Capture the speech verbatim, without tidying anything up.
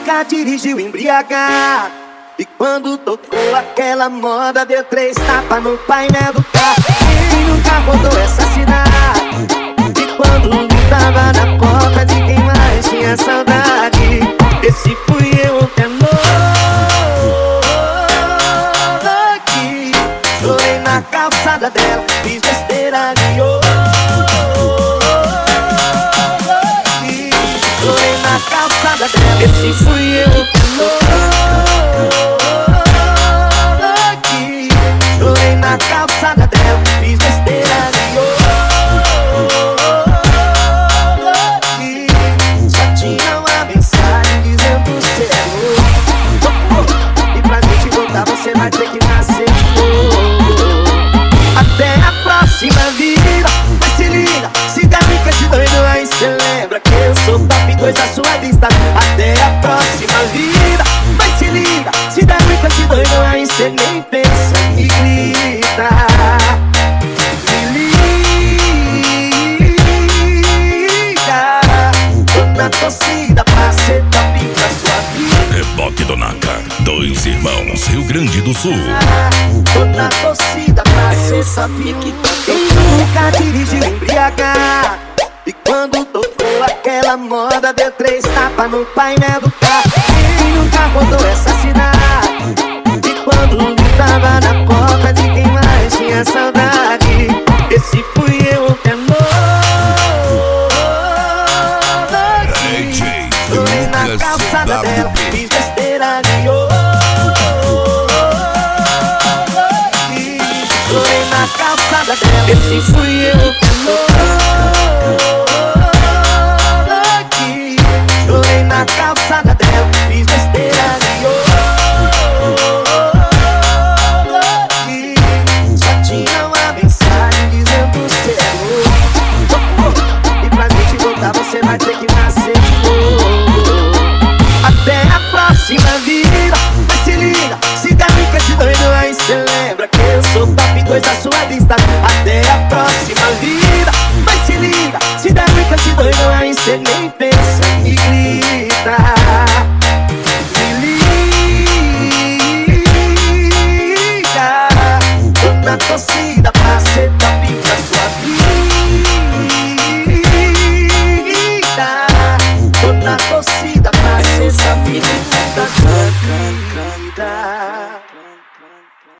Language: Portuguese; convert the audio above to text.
nunca dirigiu embriagado. E quando tocou aquela moda, deu três tapas no painel do carro. Quem nunca rodou essa cidade? E quando tava na porta de quem mais tinha saudade, esse fui eu que é noite. Chorei na calçada dela, fiz besteira de hoje. Chorei na calçada dela, esse fui eu que é noite. Chorei na calçada dela, fiz besteira de hoje. Só tinha uma mensagem dizendo cê é louco. E pra gente voltar você vai ter que nascer de novo. Até a próxima vida. Mas se liga, se der com esse doido aí cê lembra que eu sou top dois da sua lista. Até a próxima vida. Mas se liga, se der com esse doido aí cê nem pensa e grita. Me liga, tô na torcida pra ser top da sua vida. Reboque do Naka, dois irmãos, Rio Grande do Sul. Tô na torcida pra ser top que quem nunca dirigiu embriagado. E quando tocou aquela moda, deu três tapas no painel do carro. Quem nunca rodou essa cidade? E quando tava na porta de quem mais tinha saudade, esse fui eu que é noite. Chorei na calçada dela, fiz besteira de hoje. Chorei na calçada dela, esse fui eu que é noite. Chorei na calçada dela, fiz besteira de hoje. Só tinha uma mensagem dizendo cê é louco. E pra gente voltar você vai ter que nascer de novo. Até a próxima vida. Mas se liga, se der com esse doido aí cê lembra que eu sou top dois da sua lista. Até a próxima vida. Mas se liga, se der com esse doido aí cê nem pensa e grita. Me liga, tô na torcida pra ser top da sua vida. Tô na